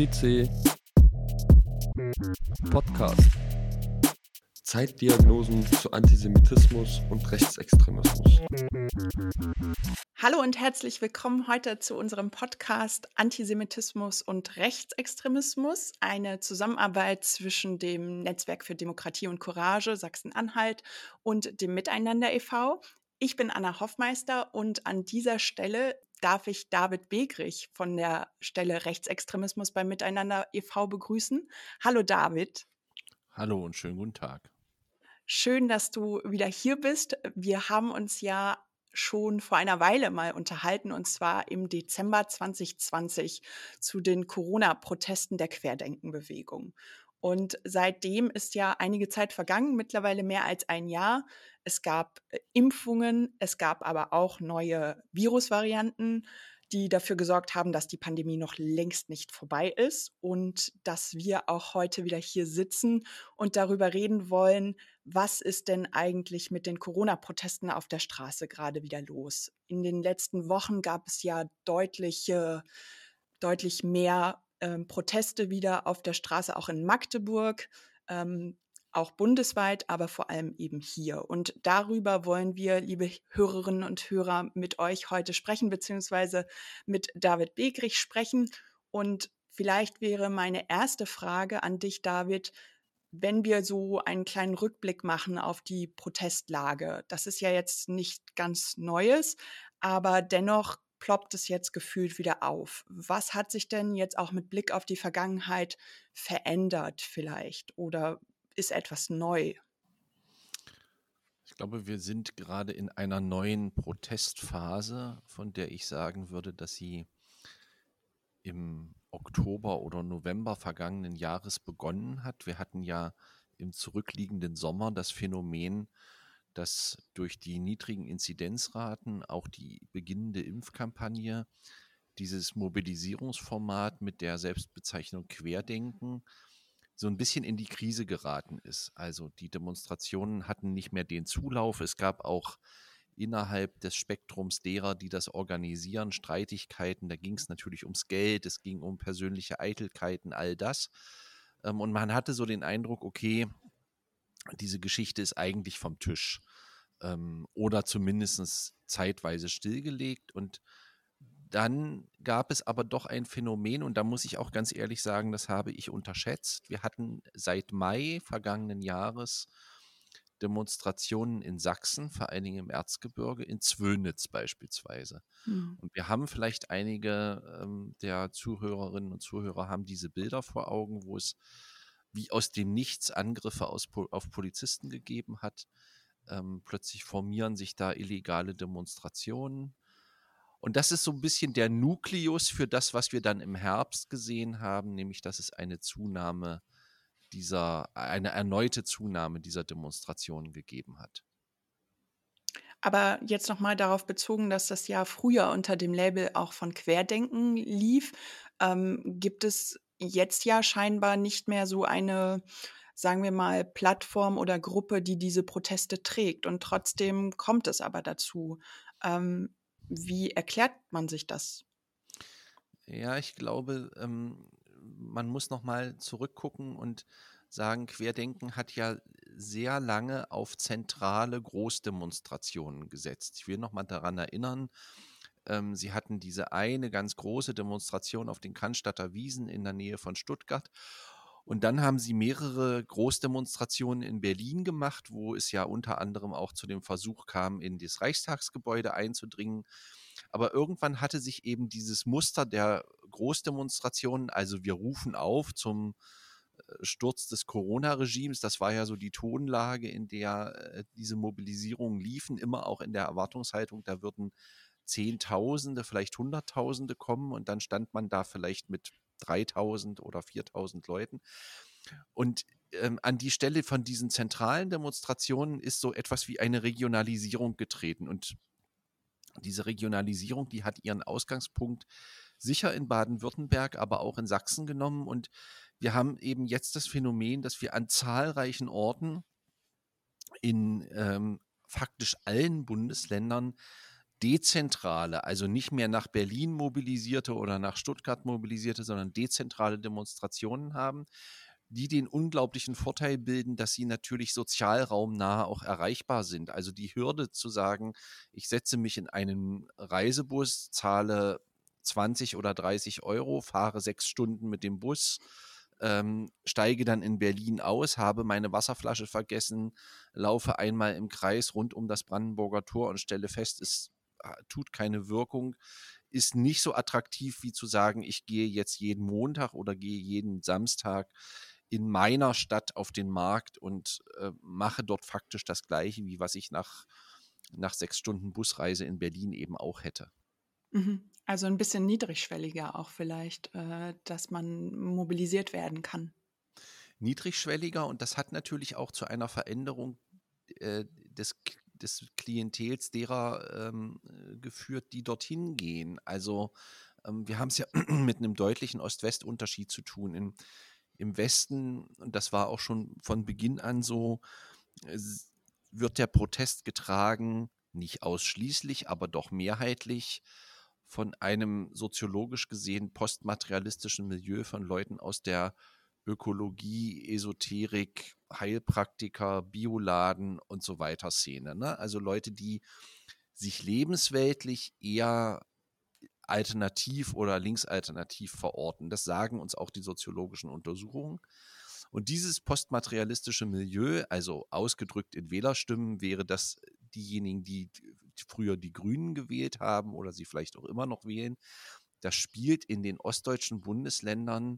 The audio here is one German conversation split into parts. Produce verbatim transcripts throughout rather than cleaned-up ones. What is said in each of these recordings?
Police Podcast. Zeitdiagnosen zu Antisemitismus und Rechtsextremismus. Hallo und herzlich willkommen heute zu unserem Podcast Antisemitismus und Rechtsextremismus, eine Zusammenarbeit zwischen dem Netzwerk für Demokratie und Courage Sachsen-Anhalt und dem Miteinander e V Ich bin Anna Hoffmeister und an dieser Stelle darf ich David Begrich von der Stelle Rechtsextremismus beim Miteinander e V begrüßen. Hallo David. Hallo und schönen guten Tag. Schön, dass du wieder hier bist. Wir haben uns ja schon vor einer Weile mal unterhalten, und zwar im Dezember zwanzig zwanzig zu den Corona-Protesten der Querdenkenbewegung. Und seitdem ist ja einige Zeit vergangen, mittlerweile mehr als ein Jahr. Es gab äh, Impfungen, es gab aber auch neue Virusvarianten, die dafür gesorgt haben, dass die Pandemie noch längst nicht vorbei ist und dass wir auch heute wieder hier sitzen und darüber reden wollen, was ist denn eigentlich mit den Corona-Protesten auf der Straße gerade wieder los? In den letzten Wochen gab es ja deutliche, deutlich mehr ähm, Proteste wieder auf der Straße, auch in Magdeburg, ähm, auch bundesweit, aber vor allem eben hier. Und darüber wollen wir, liebe Hörerinnen und Hörer, mit euch heute sprechen, beziehungsweise mit David Begrich sprechen. Und vielleicht wäre meine erste Frage an dich, David, wenn wir so einen kleinen Rückblick machen auf die Protestlage. Das ist ja jetzt nicht ganz Neues, aber dennoch ploppt es jetzt gefühlt wieder auf. Was hat sich denn jetzt auch mit Blick auf die Vergangenheit verändert vielleicht oder ist etwas neu? Ich glaube, wir sind gerade in einer neuen Protestphase, von der ich sagen würde, dass sie im Oktober oder November vergangenen Jahres begonnen hat. Wir hatten ja im zurückliegenden Sommer das Phänomen, dass durch die niedrigen Inzidenzraten auch die beginnende Impfkampagne dieses Mobilisierungsformat mit der Selbstbezeichnung Querdenken so ein bisschen in die Krise geraten ist. Also die Demonstrationen hatten nicht mehr den Zulauf. Es gab auch innerhalb des Spektrums derer, die das organisieren, Streitigkeiten. Da ging es natürlich ums Geld, es ging um persönliche Eitelkeiten, all das. Ähm, und man hatte so den Eindruck, okay, diese Geschichte ist eigentlich vom Tisch ähm, oder zumindest zeitweise stillgelegt. Und dann gab es aber doch ein Phänomen, und da muss ich auch ganz ehrlich sagen, das habe ich unterschätzt. Wir hatten seit Mai vergangenen Jahres Demonstrationen in Sachsen, vor allen Dingen im Erzgebirge, in Zwönitz beispielsweise. Hm. Und wir haben vielleicht einige ähm, der Zuhörerinnen und Zuhörer haben diese Bilder vor Augen, wo es wie aus dem Nichts Angriffe aus, auf Polizisten gegeben hat. Ähm, plötzlich formieren sich da illegale Demonstrationen. Und das ist so ein bisschen der Nukleus für das, was wir dann im Herbst gesehen haben, nämlich dass es eine Zunahme dieser, eine erneute Zunahme dieser Demonstrationen gegeben hat. Aber jetzt nochmal darauf bezogen, dass das ja früher unter dem Label auch von Querdenken lief, ähm, gibt es jetzt ja scheinbar nicht mehr so eine, sagen wir mal, Plattform oder Gruppe, die diese Proteste trägt. Und trotzdem kommt es aber dazu. Ähm, wie erklärt man sich das? Ja, ich glaube, ähm, man muss noch mal zurückgucken und sagen, Querdenken hat ja sehr lange auf zentrale Großdemonstrationen gesetzt. Ich will noch mal daran erinnern, ähm, sie hatten diese eine ganz große Demonstration auf den Cannstatter Wiesen in der Nähe von Stuttgart. Und dann haben sie mehrere Großdemonstrationen in Berlin gemacht, wo es ja unter anderem auch zu dem Versuch kam, in das Reichstagsgebäude einzudringen. Aber irgendwann hatte sich eben dieses Muster der Großdemonstrationen, also wir rufen auf zum äh, Sturz des Corona-Regimes, das war ja so die Tonlage, in der äh, diese Mobilisierungen liefen, immer auch in der Erwartungshaltung, da würden Zehntausende, vielleicht Hunderttausende kommen und dann stand man da vielleicht mit dreitausend oder viertausend Leuten. Und ähm, an die Stelle von diesen zentralen Demonstrationen ist so etwas wie eine Regionalisierung getreten. Und diese Regionalisierung, die hat ihren Ausgangspunkt sicher in Baden-Württemberg, aber auch in Sachsen genommen. Und wir haben eben jetzt das Phänomen, dass wir an zahlreichen Orten in ähm, faktisch allen Bundesländern dezentrale, also nicht mehr nach Berlin mobilisierte oder nach Stuttgart mobilisierte, sondern dezentrale Demonstrationen haben, die den unglaublichen Vorteil bilden, dass sie natürlich sozialraumnah auch erreichbar sind. Also die Hürde zu sagen, ich setze mich in einen Reisebus, zahle zwanzig oder dreißig Euro, fahre sechs Stunden mit dem Bus, ähm, steige dann in Berlin aus, habe meine Wasserflasche vergessen, laufe einmal im Kreis rund um das Brandenburger Tor und stelle fest, es tut keine Wirkung, ist nicht so attraktiv wie zu sagen, ich gehe jetzt jeden Montag oder gehe jeden Samstag in meiner Stadt auf den Markt und äh, mache dort faktisch das Gleiche, wie was ich nach, nach sechs Stunden Busreise in Berlin eben auch hätte. Mhm. Also ein bisschen niedrigschwelliger auch vielleicht, äh, dass man mobilisiert werden kann. Niedrigschwelliger, und das hat natürlich auch zu einer Veränderung äh, des, des Klientels derer ähm, geführt, die dorthin gehen. Also ähm, wir haben es ja mit einem deutlichen Ost-West-Unterschied zu tun. In, Im Westen, und das war auch schon von Beginn an so, es wird der Protest getragen, nicht ausschließlich, aber doch mehrheitlich von einem soziologisch gesehen postmaterialistischen Milieu von Leuten aus der Ökologie, Esoterik, Heilpraktiker, Bioladen und so weiter Szene. Ne? Also Leute, die sich lebensweltlich eher alternativ oder linksalternativ verorten. Das sagen uns auch die soziologischen Untersuchungen. Und dieses postmaterialistische Milieu, also ausgedrückt in Wählerstimmen, wäre das diejenigen, die früher die Grünen gewählt haben oder sie vielleicht auch immer noch wählen, das spielt in den ostdeutschen Bundesländern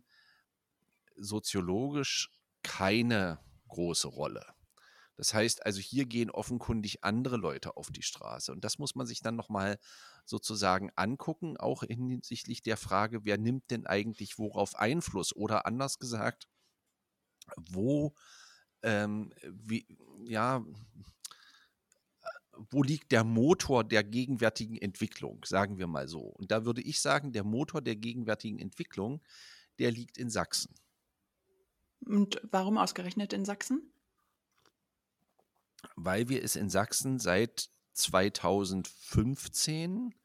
soziologisch keine große Rolle. Das heißt also, hier gehen offenkundig andere Leute auf die Straße. Und das muss man sich dann nochmal sozusagen angucken, auch hinsichtlich der Frage, wer nimmt denn eigentlich worauf Einfluss? Oder anders gesagt, wo, ähm, wie, ja, wo liegt der Motor der gegenwärtigen Entwicklung, sagen wir mal so. Und da würde ich sagen, der Motor der gegenwärtigen Entwicklung, der liegt in Sachsen. Und warum ausgerechnet in Sachsen? Weil wir es in Sachsen seit zweitausendfünfzehn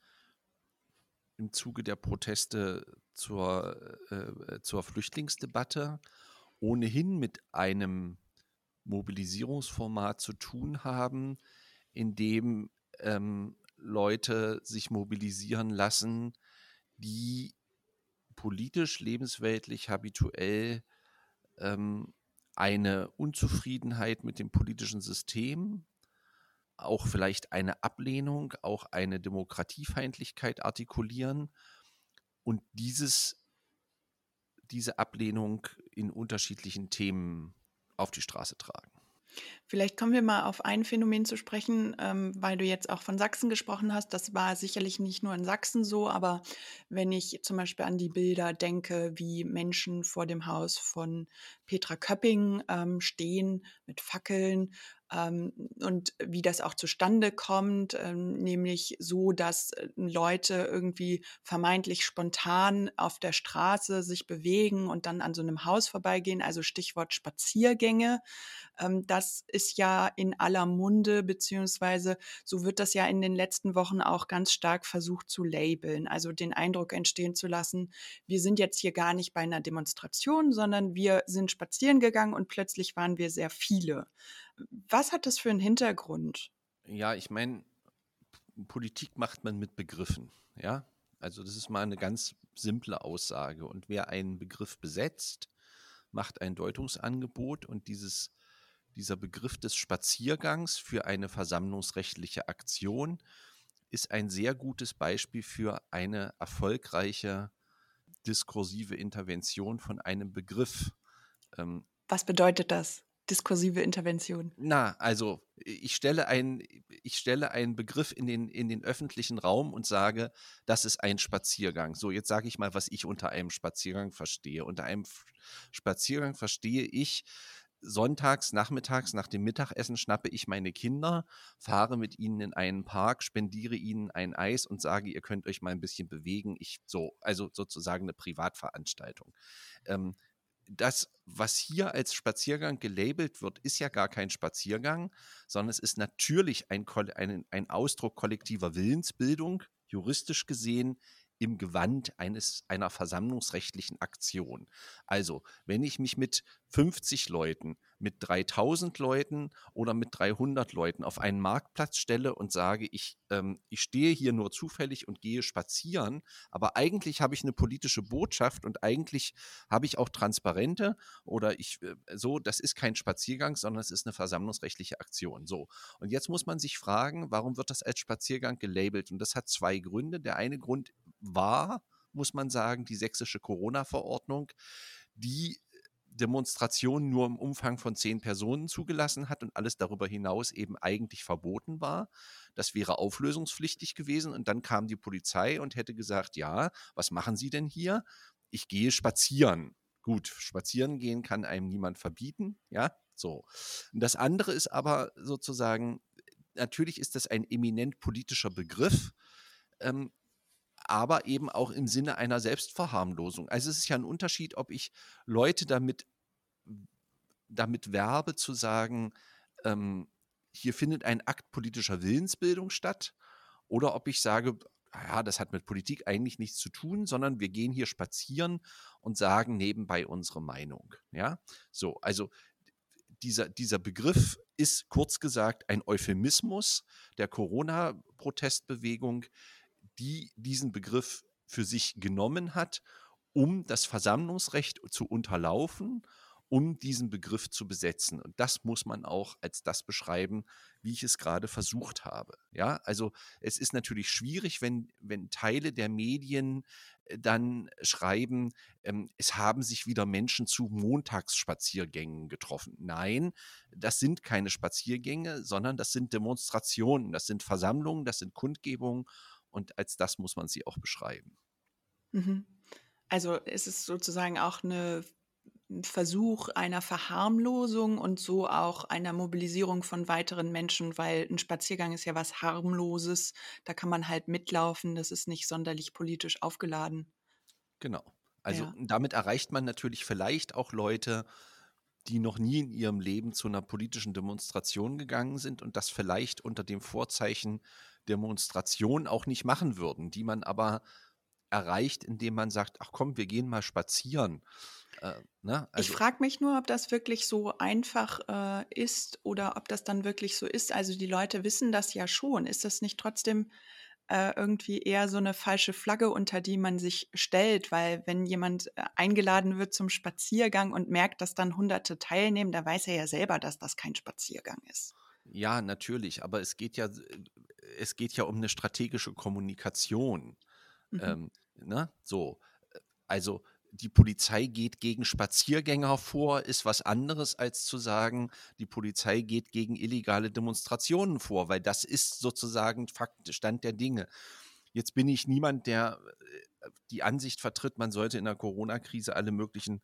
im Zuge der Proteste zur, äh, zur Flüchtlingsdebatte ohnehin mit einem Mobilisierungsformat zu tun haben, in dem ähm, Leute sich mobilisieren lassen, die politisch, lebensweltlich, habituell ähm, eine Unzufriedenheit mit dem politischen System, auch vielleicht eine Ablehnung, auch eine Demokratiefeindlichkeit artikulieren und dieses, diese Ablehnung in unterschiedlichen Themen auf die Straße tragen. Vielleicht kommen wir mal auf ein Phänomen zu sprechen, ähm, weil du jetzt auch von Sachsen gesprochen hast. Das war sicherlich nicht nur in Sachsen so, aber wenn ich zum Beispiel an die Bilder denke, wie Menschen vor dem Haus von Petra Köpping ähm, stehen mit Fackeln ähm, und wie das auch zustande kommt, ähm, nämlich so, dass äh, Leute irgendwie vermeintlich spontan auf der Straße sich bewegen und dann an so einem Haus vorbeigehen, also Stichwort Spaziergänge. Ähm, das ist ja in aller Munde, beziehungsweise so wird das ja in den letzten Wochen auch ganz stark versucht zu labeln, also den Eindruck entstehen zu lassen, wir sind jetzt hier gar nicht bei einer Demonstration, sondern wir sind spazieren gegangen und plötzlich waren wir sehr viele. Was hat das für einen Hintergrund? Ja, ich meine, Politik macht man mit Begriffen, ja. Also das ist mal eine ganz simple Aussage. Und wer einen Begriff besetzt, macht ein Deutungsangebot, und dieses, dieser Begriff des Spaziergangs für eine versammlungsrechtliche Aktion ist ein sehr gutes Beispiel für eine erfolgreiche diskursive Intervention von einem Begriff. Ähm, Was bedeutet das? Diskursive Intervention. Na, also ich stelle einen, ich stelle einen Begriff in den, in den öffentlichen Raum und sage, das ist ein Spaziergang. So, jetzt sage ich mal, was ich unter einem Spaziergang verstehe. Unter einem F- Spaziergang verstehe ich, sonntags, nachmittags, nach dem Mittagessen schnappe ich meine Kinder, fahre mit ihnen in einen Park, spendiere ihnen ein Eis und sage, ihr könnt euch mal ein bisschen bewegen. Ich so, also sozusagen eine Privatveranstaltung. Ähm, das, was hier als Spaziergang gelabelt wird, ist ja gar kein Spaziergang, sondern es ist natürlich ein, Koll- ein, ein Ausdruck kollektiver Willensbildung, juristisch gesehen im Gewand eines, einer versammlungsrechtlichen Aktion. Also, wenn ich mich mit fünfzig Leuten, mit dreitausend Leuten oder mit dreihundert Leuten auf einen Marktplatz stelle und sage, ich, ähm, ich stehe hier nur zufällig und gehe spazieren, aber eigentlich habe ich eine politische Botschaft und eigentlich habe ich auch Transparente oder ich äh, so, das ist kein Spaziergang, sondern es ist eine versammlungsrechtliche Aktion. So. Und jetzt muss man sich fragen, warum wird das als Spaziergang gelabelt? Und das hat zwei Gründe. Der eine Grund war, muss man sagen, die sächsische Corona-Verordnung, die Demonstrationen nur im Umfang von zehn Personen zugelassen hat und alles darüber hinaus eben eigentlich verboten war. Das wäre auflösungspflichtig gewesen und dann kam die Polizei und hätte gesagt, ja, was machen Sie denn hier? Ich gehe spazieren. Gut, spazieren gehen kann einem niemand verbieten, ja, so. Und das andere ist aber sozusagen, natürlich ist das ein eminent politischer Begriff, ähm, aber eben auch im Sinne einer Selbstverharmlosung. Also es ist ja ein Unterschied, ob ich Leute damit, damit werbe, zu sagen, ähm, hier findet ein Akt politischer Willensbildung statt, oder ob ich sage, ja, das hat mit Politik eigentlich nichts zu tun, sondern wir gehen hier spazieren und sagen nebenbei unsere Meinung. Ja, so, also dieser, dieser Begriff ist kurz gesagt ein Euphemismus der Corona-Protestbewegung, die diesen Begriff für sich genommen hat, um das Versammlungsrecht zu unterlaufen, um diesen Begriff zu besetzen. Und das muss man auch als das beschreiben, wie ich es gerade versucht habe. Ja, also es ist natürlich schwierig, wenn, wenn Teile der Medien äh, dann schreiben, ähm, es haben sich wieder Menschen zu Montagsspaziergängen getroffen. Nein, das sind keine Spaziergänge, sondern das sind Demonstrationen, das sind Versammlungen, das sind Kundgebungen und als das muss man sie auch beschreiben. Mhm. Also ist es sozusagen auch eine 'n Versuch einer Verharmlosung und so auch einer Mobilisierung von weiteren Menschen, weil ein Spaziergang ist ja was Harmloses. Da kann man halt mitlaufen, das ist nicht sonderlich politisch aufgeladen. Genau. Also Ja. damit erreicht man natürlich vielleicht auch Leute, die noch nie in ihrem Leben zu einer politischen Demonstration gegangen sind und das vielleicht unter dem Vorzeichen Demonstration auch nicht machen würden, die man aber erreicht, indem man sagt, ach komm, wir gehen mal spazieren. Äh, ne? Ich Also frage mich nur, ob das wirklich so einfach, äh, ist oder ob das dann wirklich so ist. Also, die Leute wissen das ja schon. Ist das nicht trotzdem, äh, irgendwie eher so eine falsche Flagge, unter die man sich stellt? Weil wenn jemand, äh, eingeladen wird zum Spaziergang und merkt, dass dann Hunderte teilnehmen, da weiß er ja selber, dass das kein Spaziergang ist. ja, natürlich, aber es geht ja, äh, es geht ja um eine strategische Kommunikation. Mhm. Ähm, ne? So, äh, also die Polizei geht gegen Spaziergänger vor, ist was anderes als zu sagen, die Polizei geht gegen illegale Demonstrationen vor, weil das ist sozusagen Fakt, Stand der Dinge. Jetzt bin ich niemand, der äh, die Ansicht vertritt, man sollte in der Corona-Krise alle möglichen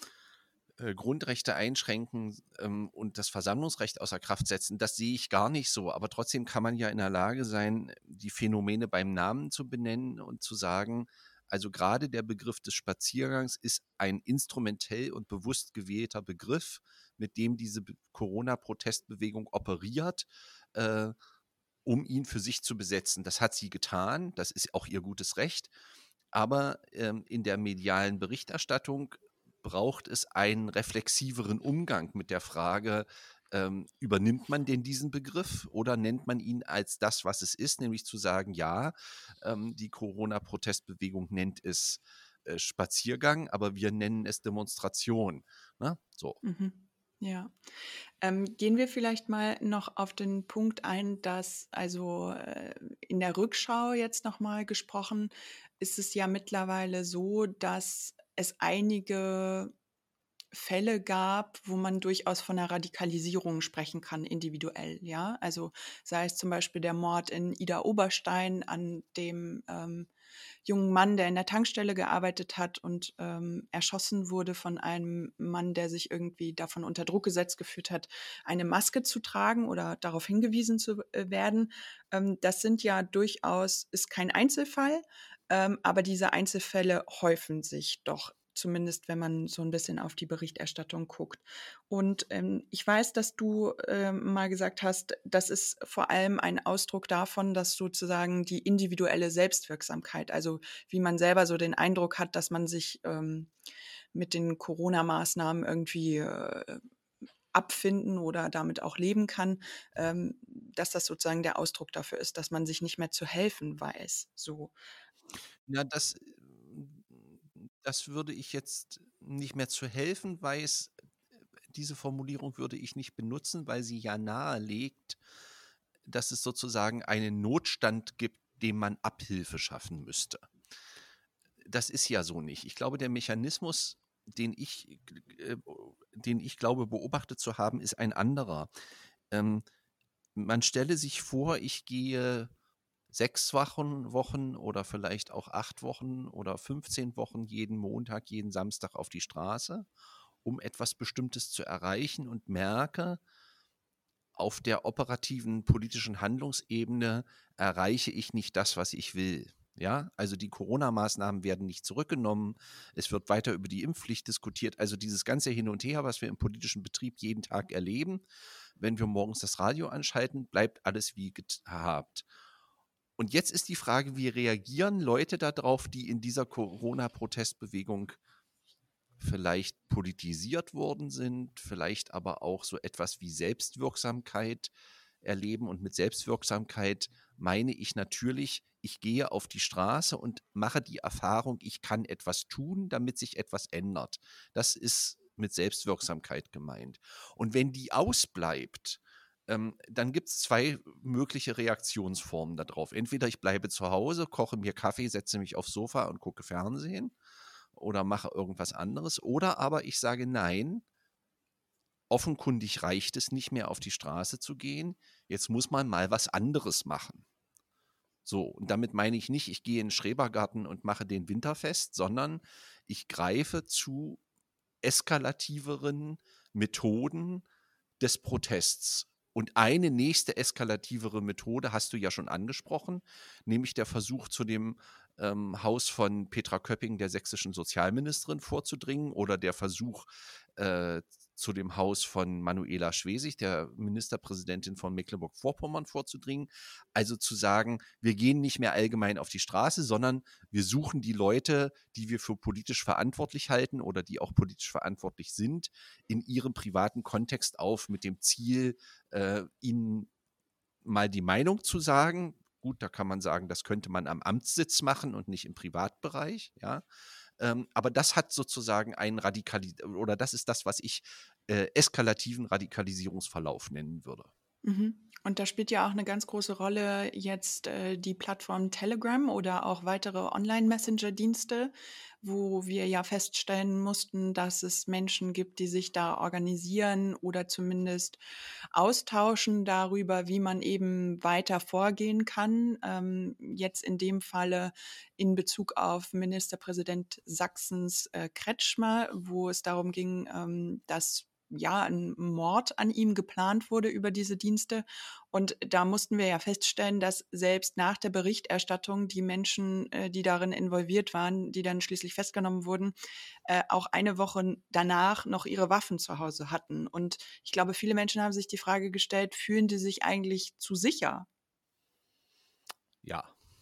äh, Grundrechte einschränken ähm, und das Versammlungsrecht außer Kraft setzen. Das sehe ich gar nicht so. Aber trotzdem kann man ja in der Lage sein, die Phänomene beim Namen zu benennen und zu sagen, also gerade der Begriff des Spaziergangs ist ein instrumentell und bewusst gewählter Begriff, mit dem diese Be- Corona-Protestbewegung operiert, äh, um ihn für sich zu besetzen. Das hat sie getan, das ist auch ihr gutes Recht. Aber ähm, in der medialen Berichterstattung braucht es einen reflexiveren Umgang mit der Frage, ähm, übernimmt man denn diesen Begriff oder nennt man ihn als das, was es ist, nämlich zu sagen, ja, ähm, die Corona-Protestbewegung nennt es äh, Spaziergang, aber wir nennen es Demonstration. Ne? So. Mhm. Ja. Ähm, gehen wir vielleicht mal noch auf den Punkt ein, dass also äh, in der Rückschau jetzt nochmal gesprochen, ist es ja mittlerweile so, dass es einige Fälle gab, wo man durchaus von einer Radikalisierung sprechen kann, individuell, ja. Also sei es zum Beispiel der Mord in Ida Oberstein an dem ähm, jungen Mann, der in der Tankstelle gearbeitet hat und ähm, erschossen wurde von einem Mann, der sich irgendwie davon unter Druck gesetzt gefühlt hat, eine Maske zu tragen oder darauf hingewiesen zu äh, werden. Ähm, das sind ja durchaus, ist kein Einzelfall, ähm, aber diese Einzelfälle häufen sich doch zumindest wenn man so ein bisschen auf die Berichterstattung guckt. Und ähm, ich weiß, dass du ähm, mal gesagt hast, das ist vor allem ein Ausdruck davon, dass sozusagen die individuelle Selbstwirksamkeit, also wie man selber so den Eindruck hat, dass man sich ähm, mit den Corona-Maßnahmen irgendwie äh, abfinden oder damit auch leben kann, ähm, dass das sozusagen der Ausdruck dafür ist, dass man sich nicht mehr zu helfen weiß. So. Ja, das, äh, das würde ich jetzt nicht mehr zu helfen weiß. Diese Formulierung würde ich nicht benutzen, weil sie ja nahelegt, dass es sozusagen einen Notstand gibt, dem man Abhilfe schaffen müsste. Das ist ja so nicht. Ich glaube, der Mechanismus, den ich, äh, den ich glaube, beobachtet zu haben, ist ein anderer. Ähm, man stelle sich vor, ich gehe sechs Wochen, Wochen oder vielleicht auch acht Wochen oder fünfzehn Wochen jeden Montag, jeden Samstag auf die Straße, um etwas Bestimmtes zu erreichen und merke, auf der operativen politischen Handlungsebene erreiche ich nicht das, was ich will. Ja, also die Corona-Maßnahmen werden nicht zurückgenommen. Es wird weiter über die Impfpflicht diskutiert. Also dieses ganze Hin und Her, was wir im politischen Betrieb jeden Tag erleben, wenn wir morgens das Radio anschalten, bleibt alles wie gehabt. Und jetzt ist die Frage, wie reagieren Leute darauf, die in dieser Corona-Protestbewegung vielleicht politisiert worden sind, vielleicht aber auch so etwas wie Selbstwirksamkeit erleben. Und mit Selbstwirksamkeit meine ich natürlich, ich gehe auf die Straße und mache die Erfahrung, ich kann etwas tun, damit sich etwas ändert. Das ist mit Selbstwirksamkeit gemeint. Und wenn die ausbleibt, ähm, dann gibt es zwei mögliche Reaktionsformen darauf. Entweder ich bleibe zu Hause, koche mir Kaffee, setze mich aufs Sofa und gucke Fernsehen oder mache irgendwas anderes. Oder aber ich sage nein, offenkundig reicht es nicht mehr, auf die Straße zu gehen. Jetzt muss man mal was anderes machen. So, und damit meine ich nicht, ich gehe in den Schrebergarten und mache den Winterfest, sondern ich greife zu eskalativeren Methoden des Protests. Und eine nächste eskalativere Methode hast du ja schon angesprochen, nämlich der Versuch, zu dem ähm, Haus von Petra Köpping, der sächsischen Sozialministerin, vorzudringen, oder der Versuch, äh, zu dem Haus von Manuela Schwesig, der Ministerpräsidentin von Mecklenburg-Vorpommern, vorzudringen. Also zu sagen, wir gehen nicht mehr allgemein auf die Straße, sondern wir suchen die Leute, die wir für politisch verantwortlich halten oder die auch politisch verantwortlich sind, in ihrem privaten Kontext auf, mit dem Ziel, äh, ihnen mal die Meinung zu sagen. Gut, da kann man sagen, das könnte man am Amtssitz machen und nicht im Privatbereich, ja. Ähm, aber das hat sozusagen einen Radikalis- oder das ist das, was ich äh, eskalativen Radikalisierungsverlauf nennen würde. Mhm. Und da spielt ja auch eine ganz große Rolle jetzt äh, die Plattform Telegram oder auch weitere Online-Messenger-Dienste, wo wir ja feststellen mussten, dass es Menschen gibt, die sich da organisieren oder zumindest austauschen darüber, wie man eben weiter vorgehen kann. Ähm, jetzt in dem Falle in Bezug auf Ministerpräsident Sachsens äh, Kretschmer, wo es darum ging, ähm, dass ja, ein Mord an ihm geplant wurde über diese Dienste. Und da mussten wir ja feststellen, dass selbst nach der Berichterstattung die Menschen, äh, die darin involviert waren, die dann schließlich festgenommen wurden, äh, auch eine Woche danach noch ihre Waffen zu Hause hatten. Und ich glaube, viele Menschen haben sich die Frage gestellt, fühlen die sich eigentlich zu sicher? Ja.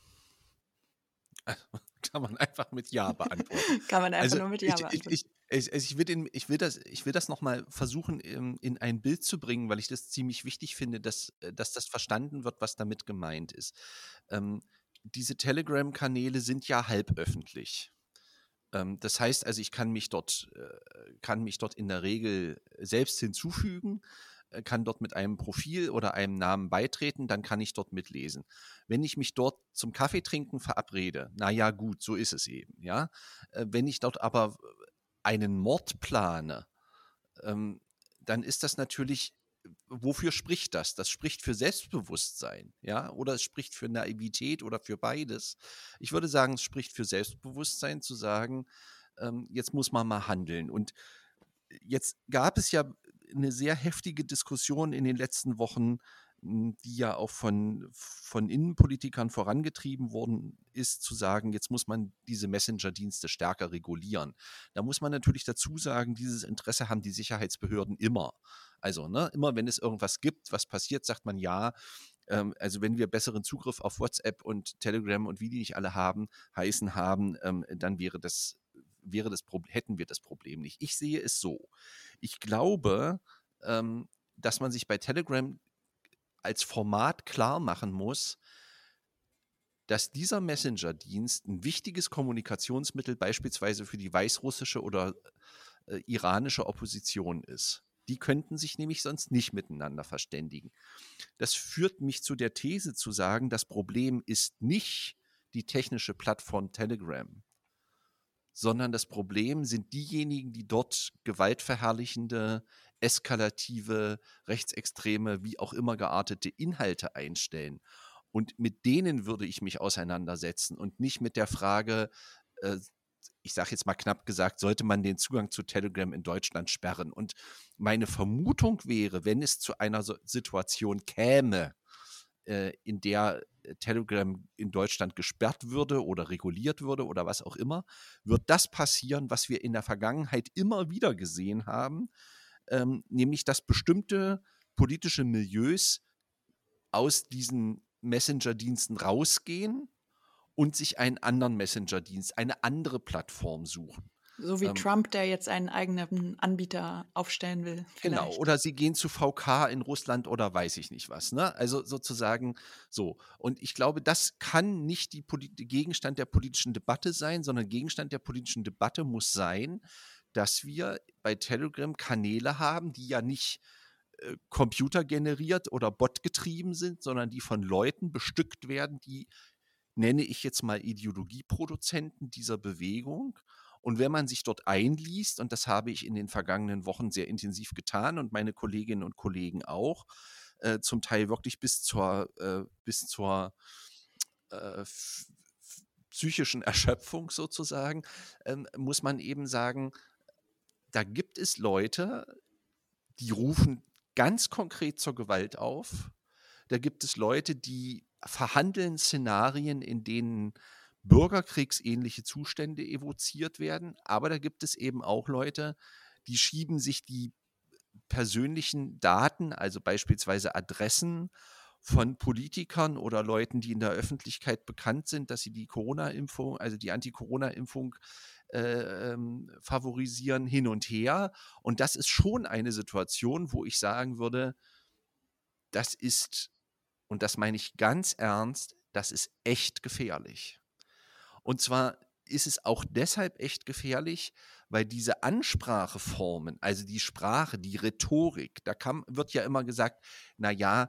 Kann man einfach mit Ja beantworten. Kann man einfach Also nur mit ich, Ja ich, beantworten. ich, ich, also ich, will den, ich, will das, ich will das nochmal versuchen, in, in ein Bild zu bringen, weil ich das ziemlich wichtig finde, dass, äh, dass das verstanden wird, was damit gemeint ist. Ähm, diese Telegram-Kanäle sind ja halböffentlich. Ähm, das heißt also, ich kann mich dort, äh, kann mich dort in der Regel selbst hinzufügen, äh, kann dort mit einem Profil oder einem Namen beitreten, dann kann ich dort mitlesen. Wenn ich mich dort zum Kaffeetrinken verabrede, na ja, gut, so ist es eben, ja. Äh, wenn ich dort aber einen Mord plane, ähm, dann ist das natürlich, wofür spricht das? Das spricht für Selbstbewusstsein, ja, oder es spricht für Naivität oder für beides. Ich würde sagen, es spricht für Selbstbewusstsein, zu sagen, ähm, jetzt muss man mal handeln. Und jetzt gab es ja eine sehr heftige Diskussion in den letzten Wochen die ja auch von, von Innenpolitikern vorangetrieben worden ist, zu sagen, jetzt muss man diese Messenger-Dienste stärker regulieren. Da muss man natürlich dazu sagen, dieses Interesse haben die Sicherheitsbehörden immer. Also ne, immer wenn es irgendwas gibt, was passiert, sagt man ja, ähm, also wenn wir besseren Zugriff auf WhatsApp und Telegram und wie die nicht alle haben, heißen haben, ähm, dann wäre das, wäre das Problem, hätten wir das Problem nicht. Ich sehe es so. Ich glaube, ähm, dass man sich bei Telegram als Format klar machen muss, dass dieser Messenger-Dienst ein wichtiges Kommunikationsmittel beispielsweise für die weißrussische oder äh, iranische Opposition ist. Die könnten sich nämlich sonst nicht miteinander verständigen. Das führt mich zu der These zu sagen, das Problem ist nicht die technische Plattform Telegram, sondern das Problem sind diejenigen, die dort gewaltverherrlichende, eskalative, rechtsextreme, wie auch immer geartete Inhalte einstellen. Und mit denen würde ich mich auseinandersetzen und nicht mit der Frage, äh, ich sage jetzt mal knapp gesagt, sollte man den Zugang zu Telegram in Deutschland sperren? Und meine Vermutung wäre, wenn es zu einer so Situation käme, äh, in der Telegram in Deutschland gesperrt würde oder reguliert würde oder was auch immer, wird das passieren, was wir in der Vergangenheit immer wieder gesehen haben, ähm, nämlich dass bestimmte politische Milieus aus diesen Messenger-Diensten rausgehen und sich einen anderen Messenger-Dienst, eine andere Plattform suchen. So wie Ähm, Trump, der jetzt einen eigenen Anbieter aufstellen will, Genau, vielleicht. oder sie gehen zu V K in Russland oder weiß ich nicht was. Ne? Also sozusagen so. Und ich glaube, das kann nicht die Polit- Gegenstand der politischen Debatte sein, sondern Gegenstand der politischen Debatte muss sein, dass wir bei Telegram Kanäle haben, die ja nicht äh, computergeneriert oder botgetrieben sind, sondern die von Leuten bestückt werden, die, nenne ich jetzt mal Ideologieproduzenten dieser Bewegung. Und wenn man sich dort einliest, und das habe ich in den vergangenen Wochen sehr intensiv getan und meine Kolleginnen und Kollegen auch, äh, zum Teil wirklich bis zur, äh, bis zur äh, f- f- psychischen Erschöpfung sozusagen, ähm, muss man eben sagen, da gibt es Leute, die rufen ganz konkret zur Gewalt auf. Da gibt es Leute, die verhandeln Szenarien, in denen bürgerkriegsähnliche Zustände evoziert werden. Aber da gibt es eben auch Leute, die schieben sich die persönlichen Daten, also beispielsweise Adressen von Politikern oder Leuten, die in der Öffentlichkeit bekannt sind, dass sie die Corona-Impfung, also die Anti-Corona-Impfung äh, ähm, favorisieren, hin und her. Und das ist schon eine Situation, wo ich sagen würde, das ist, und das meine ich ganz ernst, das ist echt gefährlich. Und zwar ist es auch deshalb echt gefährlich, weil diese Anspracheformen, also die Sprache, die Rhetorik, da kann, wird ja immer gesagt, na ja,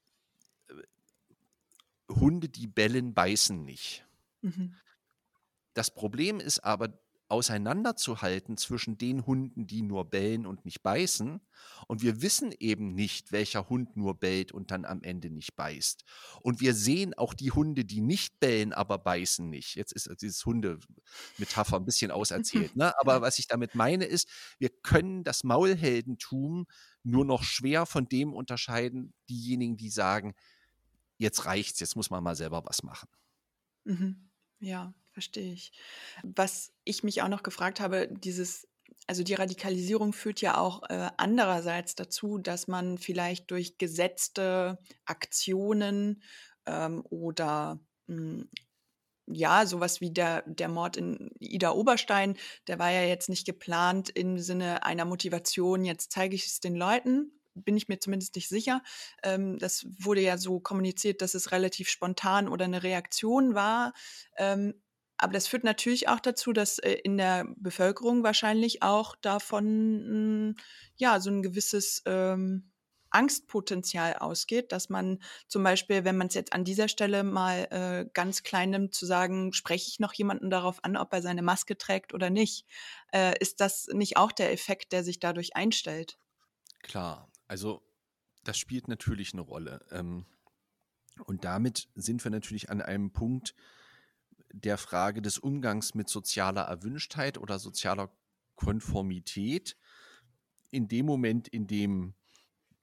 Hunde, die bellen, beißen nicht. Mhm. Das Problem ist aber, auseinanderzuhalten zwischen den Hunden, die nur bellen und nicht beißen. Und wir wissen eben nicht, welcher Hund nur bellt und dann am Ende nicht beißt. Und wir sehen auch die Hunde, die nicht bellen, aber beißen nicht. Jetzt ist dieses Hunde-Metapher ein bisschen auserzählt. Ne? Aber was ich damit meine ist, wir können das Maulheldentum nur noch schwer von dem unterscheiden, diejenigen, die sagen, jetzt reicht's, jetzt muss man mal selber was machen. Mhm. Ja, verstehe ich. Was ich mich auch noch gefragt habe, dieses, also die Radikalisierung führt ja auch äh, andererseits dazu, dass man vielleicht durch gesetzte Aktionen ähm, oder mh, ja, sowas wie der, der Mord in Ida Oberstein, der war ja jetzt nicht geplant im Sinne einer Motivation, jetzt zeige ich es den Leuten, bin ich mir zumindest nicht sicher. Ähm, das wurde ja so kommuniziert, dass es relativ spontan oder eine Reaktion war. Ähm, aber das führt natürlich auch dazu, dass äh, in der Bevölkerung wahrscheinlich auch davon mh, ja so ein gewisses ähm, Angstpotenzial ausgeht, dass man zum Beispiel, wenn man es jetzt an dieser Stelle mal äh, ganz klein nimmt, zu sagen, spreche ich noch jemanden darauf an, ob er seine Maske trägt oder nicht, äh, ist das nicht auch der Effekt, der sich dadurch einstellt? Klar, also das spielt natürlich eine Rolle. Ähm, und damit sind wir natürlich an einem Punkt der Frage des Umgangs mit sozialer Erwünschtheit oder sozialer Konformität. In dem Moment, in dem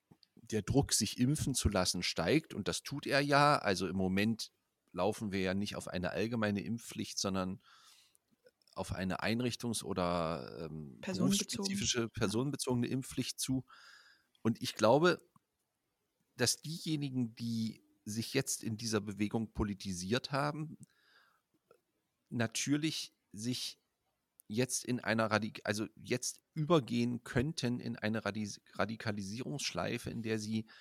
der Druck, sich impfen zu lassen, steigt. Und das tut er ja. Also im Moment laufen wir ja nicht auf eine allgemeine Impfpflicht, sondern auf eine einrichtungs- oder ähm, Personenbezogen. berufsspezifische, Ja. personenbezogene Impfpflicht zu. Und ich glaube, dass diejenigen, die sich jetzt in dieser Bewegung politisiert haben, natürlich sich jetzt in einer Radik also jetzt übergehen könnten in eine Radis Radikalisierungsschleife, in der sie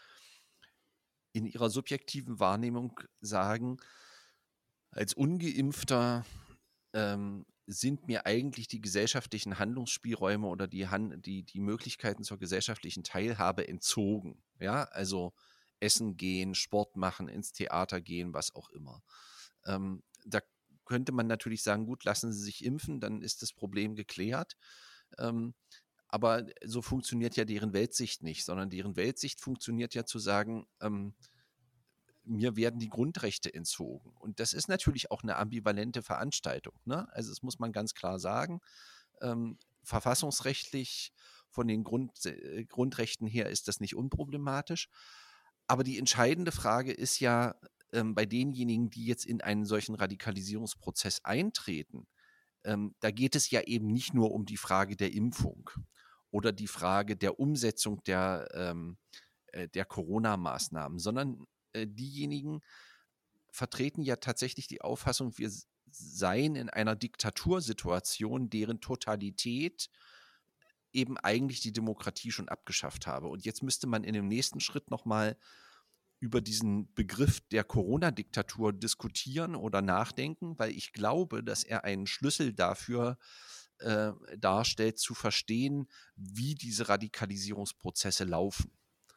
in ihrer subjektiven Wahrnehmung sagen, als Ungeimpfter ähm, sind mir eigentlich die gesellschaftlichen Handlungsspielräume oder die, Han die, die Möglichkeiten zur gesellschaftlichen Teilhabe entzogen. Ja, also essen gehen, Sport machen, ins Theater gehen, was auch immer. Ähm, da könnte man natürlich sagen, gut, lassen Sie sich impfen, dann ist das Problem geklärt. Ähm, aber so funktioniert ja deren Weltsicht nicht, sondern deren Weltsicht funktioniert ja zu sagen, ähm, mir werden die Grundrechte entzogen. Und das ist natürlich auch eine ambivalente Veranstaltung. Ne? Also das muss man ganz klar sagen. Ähm, verfassungsrechtlich von den Grund, äh, Grundrechten her ist das nicht unproblematisch. Aber die entscheidende Frage ist ja ähm, bei denjenigen, die jetzt in einen solchen Radikalisierungsprozess eintreten, ähm, da geht es ja eben nicht nur um die Frage der Impfung oder die Frage der Umsetzung der, ähm, äh, der Corona-Maßnahmen, sondern äh, diejenigen vertreten ja tatsächlich die Auffassung, wir seien in einer Diktatursituation, deren Totalität eben eigentlich die Demokratie schon abgeschafft habe. Und jetzt müsste man in dem nächsten Schritt nochmal über diesen Begriff der Corona-Diktatur diskutieren oder nachdenken, weil ich glaube, dass er einen Schlüssel dafür äh, darstellt, zu verstehen, wie diese Radikalisierungsprozesse laufen.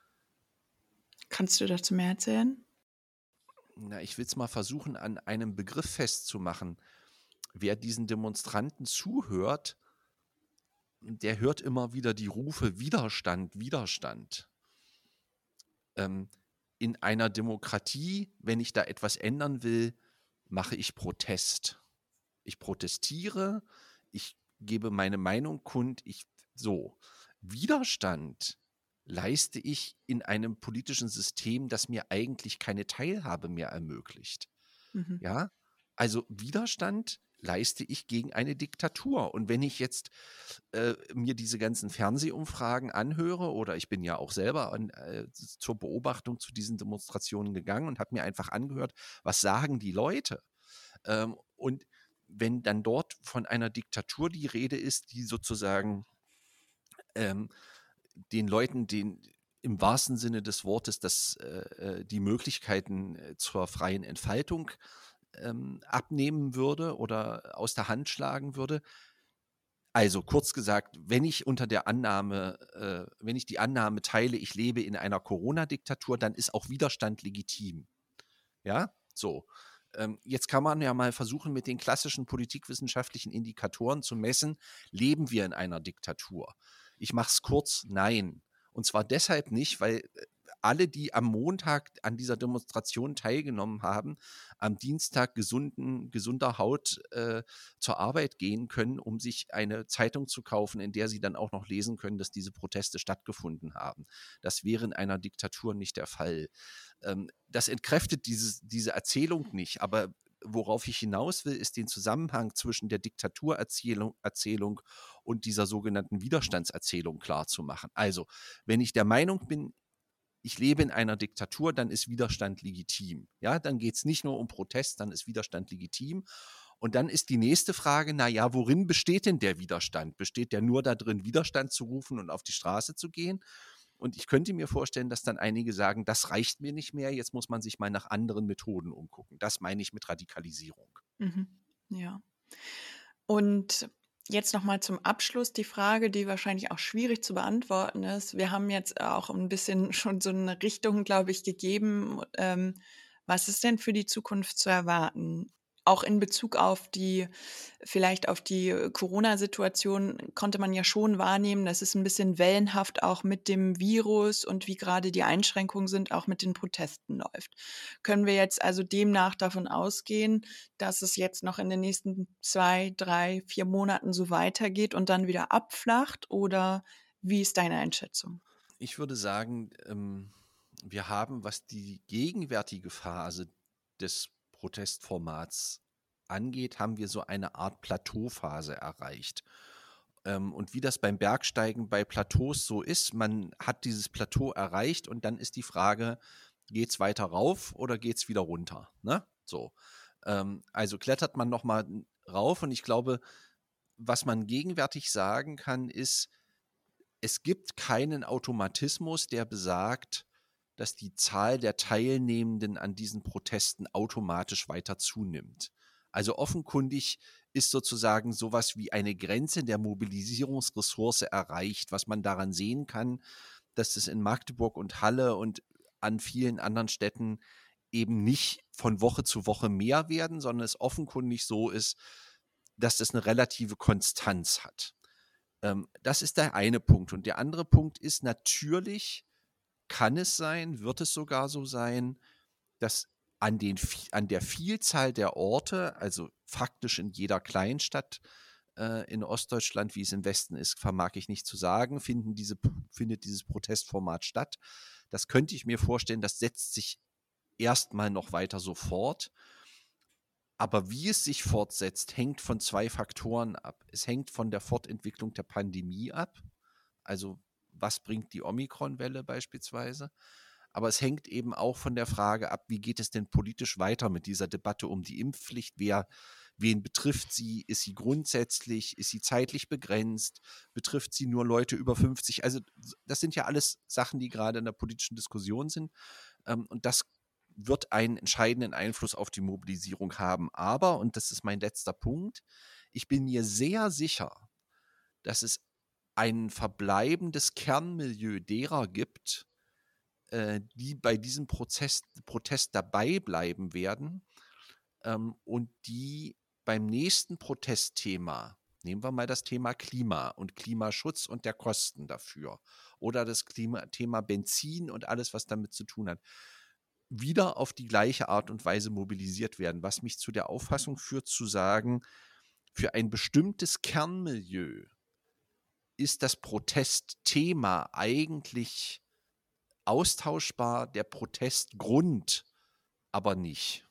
Kannst du dazu mehr erzählen? Na, ich will es mal versuchen, an einem Begriff festzumachen. Wer diesen Demonstranten zuhört, der hört immer wieder die Rufe Widerstand, Widerstand. Ähm, in einer Demokratie, wenn ich da etwas ändern will, mache ich Protest. Ich protestiere, ich gebe meine Meinung kund, ich so. Widerstand leiste ich in einem politischen System, das mir eigentlich keine Teilhabe mehr ermöglicht. Mhm. Ja, also Widerstand leiste ich gegen eine Diktatur. Und wenn ich jetzt äh, mir diese ganzen Fernsehumfragen anhöre, oder ich bin ja auch selber an, äh, zur Beobachtung zu diesen Demonstrationen gegangen und habe mir einfach angehört, was sagen die Leute? Ähm, und wenn dann dort von einer Diktatur die Rede ist, die sozusagen ähm, den Leuten den im wahrsten Sinne des Wortes das, äh, die Möglichkeiten äh, zur freien Entfaltung ähm, abnehmen würde oder aus der Hand schlagen würde. Also kurz gesagt, wenn ich unter der Annahme, äh, wenn ich die Annahme teile, ich lebe in einer Corona-Diktatur, dann ist auch Widerstand legitim. Ja, so. Ähm, jetzt kann man ja mal versuchen, mit den klassischen politikwissenschaftlichen Indikatoren zu messen, leben wir in einer Diktatur? Ich mache es kurz, nein. Und zwar deshalb nicht, weil alle, die am Montag an dieser Demonstration teilgenommen haben, am Dienstag gesunden, gesunder Haut äh, zur Arbeit gehen können, um sich eine Zeitung zu kaufen, in der sie dann auch noch lesen können, dass diese Proteste stattgefunden haben. Das wäre in einer Diktatur nicht der Fall. Ähm, das entkräftet dieses, diese Erzählung nicht, aber worauf ich hinaus will, ist den Zusammenhang zwischen der Diktaturerzählung Erzählung und dieser sogenannten Widerstandserzählung klarzumachen. Also, wenn ich der Meinung bin, ich lebe in einer Diktatur, dann ist Widerstand legitim. Ja, dann geht es nicht nur um Protest, dann ist Widerstand legitim. Und dann ist die nächste Frage, naja, worin besteht denn der Widerstand? Besteht der nur darin, Widerstand zu rufen und auf die Straße zu gehen? Und ich könnte mir vorstellen, dass dann einige sagen, das reicht mir nicht mehr, jetzt muss man sich mal nach anderen Methoden umgucken. Das meine ich mit Radikalisierung. Mhm. Ja. Und jetzt nochmal zum Abschluss die Frage, die wahrscheinlich auch schwierig zu beantworten ist. Wir haben jetzt auch ein bisschen schon so eine Richtung, glaube ich, gegeben. Ähm, was ist denn für die Zukunft zu erwarten? Auch in Bezug auf die, vielleicht auf die äh, Corona-Situation konnte man ja schon wahrnehmen, dass es ein bisschen wellenhaft auch mit dem Virus und wie gerade die Einschränkungen sind, auch mit den Protesten läuft. Können wir jetzt also demnach davon ausgehen, dass es jetzt noch in den nächsten zwei, drei, vier Monaten so weitergeht und dann wieder abflacht? Oder wie ist deine Einschätzung? Ich würde sagen, ähm, wir haben, was die gegenwärtige Phase des Protestformats angeht, haben wir so eine Art Plateauphase erreicht. Ähm, und wie das beim Bergsteigen bei Plateaus so ist, man hat dieses Plateau erreicht und dann ist die Frage, geht es weiter rauf oder geht es wieder runter? Ne? So. Ähm, also klettert man nochmal rauf und ich glaube, was man gegenwärtig sagen kann, ist, es gibt keinen Automatismus, der besagt, dass die Zahl der Teilnehmenden an diesen Protesten automatisch weiter zunimmt. Also offenkundig ist sozusagen sowas wie eine Grenze der Mobilisierungsressource erreicht, was man daran sehen kann, dass es in Magdeburg und Halle und an vielen anderen Städten eben nicht von Woche zu Woche mehr werden, sondern es offenkundig so ist, dass das eine relative Konstanz hat. Ähm, das ist der eine Punkt. Und der andere Punkt ist, natürlich kann es sein, wird es sogar so sein, dass an, den, an der Vielzahl der Orte, also faktisch in jeder Kleinstadt äh, in Ostdeutschland, wie es im Westen ist, vermag ich nicht zu sagen, finden diese, findet dieses Protestformat statt. Das könnte ich mir vorstellen, das setzt sich erstmal noch weiter so fort. Aber wie es sich fortsetzt, hängt von zwei Faktoren ab. Es hängt von der Fortentwicklung der Pandemie ab. Also was bringt die Omikron-Welle beispielsweise? Aber es hängt eben auch von der Frage ab, wie geht es denn politisch weiter mit dieser Debatte um die Impfpflicht? Wer, wen betrifft sie? Ist sie grundsätzlich? Ist sie zeitlich begrenzt? Betrifft sie nur Leute über fünfzig? Also das sind ja alles Sachen, die gerade in der politischen Diskussion sind. Und das wird einen entscheidenden Einfluss auf die Mobilisierung haben. Aber, und das ist mein letzter Punkt, ich bin mir sehr sicher, dass es ein verbleibendes Kernmilieu derer gibt, äh, die bei diesem Prozess, Protest dabei bleiben werden ähm, und die beim nächsten Protestthema, nehmen wir mal das Thema Klima und Klimaschutz und der Kosten dafür oder das Klima, Thema Benzin und alles, was damit zu tun hat, wieder auf die gleiche Art und Weise mobilisiert werden, was mich zu der Auffassung führt, zu sagen, für ein bestimmtes Kernmilieu ist das Protestthema eigentlich austauschbar, der Protestgrund aber nicht.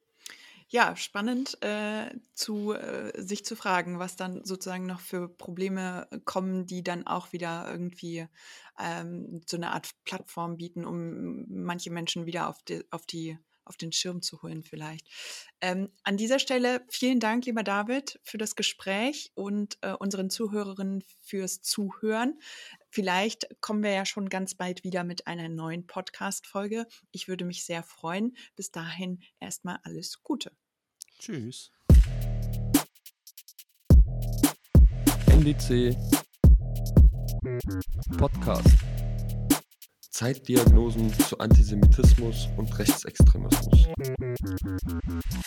Ja, spannend äh, zu äh, sich zu fragen, was dann sozusagen noch für Probleme kommen, die dann auch wieder irgendwie ähm, so eine Art Plattform bieten, um manche Menschen wieder auf die, auf die auf den Schirm zu holen vielleicht. Ähm, an dieser Stelle vielen Dank, lieber David, für das Gespräch und äh, unseren Zuhörerinnen fürs Zuhören. Vielleicht kommen wir ja schon ganz bald wieder mit einer neuen Podcast-Folge. Ich würde mich sehr freuen. Bis dahin erstmal alles Gute. Tschüss. N D C Podcast. Zeitdiagnosen zu Antisemitismus und Rechtsextremismus.